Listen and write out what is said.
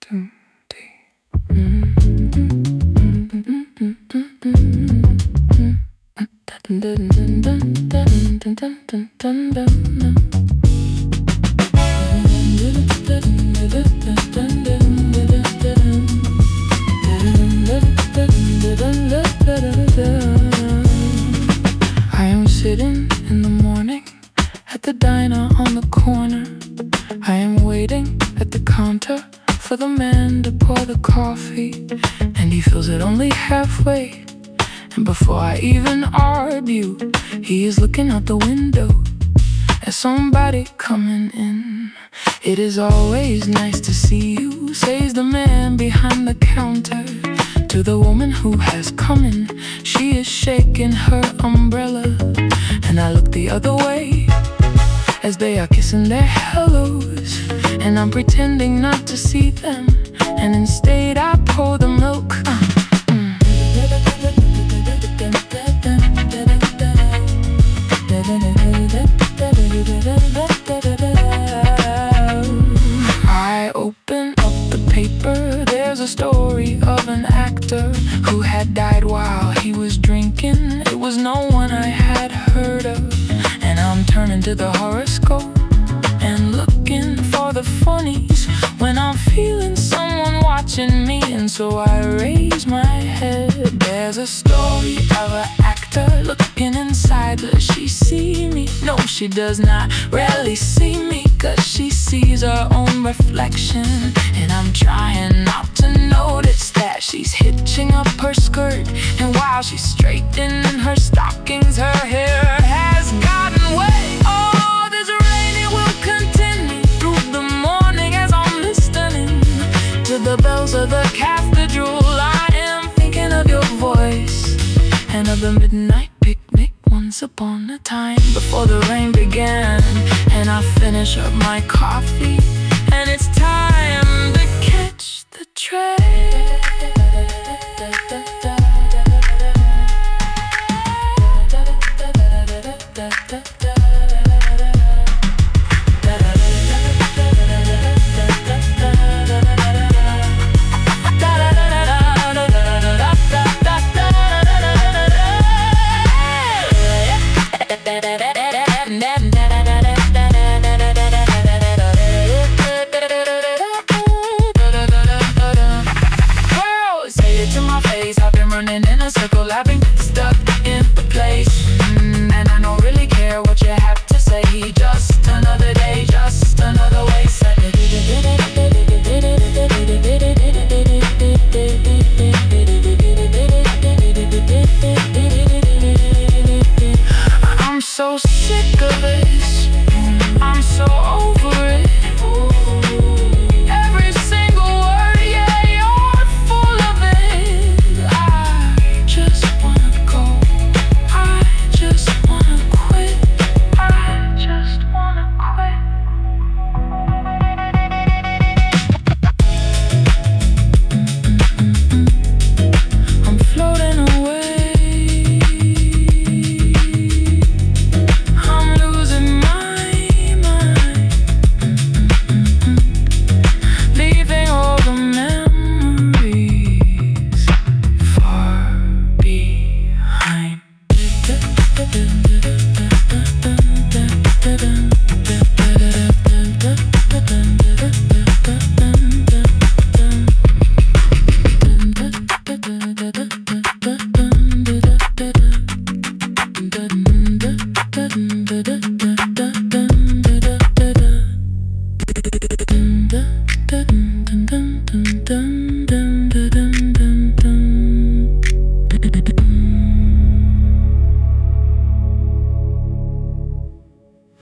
I am sitting in the morning at the diner on the corner. I am waiting at the counter for the man to pour the coffee, and he fills it only halfway. And before I even argue, he is looking out the window at somebody coming in. "It is always nice to see you," says the man behind the counter to the woman who has come in. She is shaking her umbrella, and I look the other way as they are kissing their hellos, and I'm pretending not to see them, and instead I pour the milk. I open up the paper. There's a story of an actor who had died while he was drinking. It was no one I had heard of, and I'm turning to the horoscope and looking for the funnies when I'm feeling someone watching me. And so I raise my head. There's a story of an actor looking inside. Does she see me? No, she does not really see me, 'cause she sees her own reflection. And I'm trying not to notice that she's hitching up her skirt, and while she's straightening her stockings, her hair has gotten wet. Oh, this rain, it will continue through the morning as I'm listening to the bells of the cathedral. I am thinking of your voice and of the midnight picnic once upon a time before the rain began. And I finish up my coffee